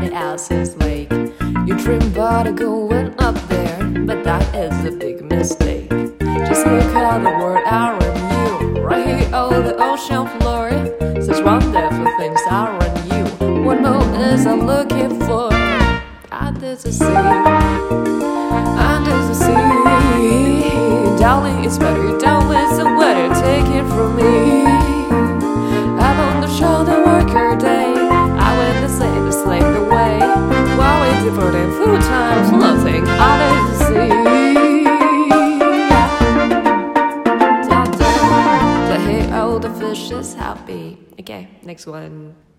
somebody else's lake. You dream about going up there, but that is a big mistake. Just look at the world around you, right here on the ocean floor. Such wonderful things around you. What more is I'm looking for? Under the sea, under the sea. Darling, it's better you don't listen when you take it from me. I'm on the shoulder work her day. I went the same to slave the way. While waiting for them full times, floating under the sea. To hear all the fish is happy. Okay, next one.